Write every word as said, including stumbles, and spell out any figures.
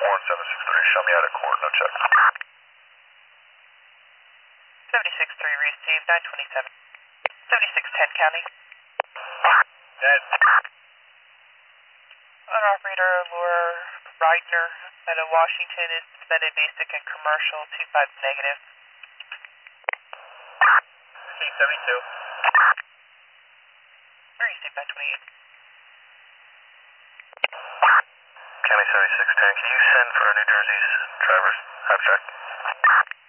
Warren seven six three, show me out of court, no check. seventy-six three received, nine twenty-seven. seventy-six ten county. Dead. Owner operator Laura Reitner out of Washington is suspended basic and commercial two five negative. C seventy-two. Received nine twenty-eight. County seventy-six ten, can you send for New Jersey's driver's abstract?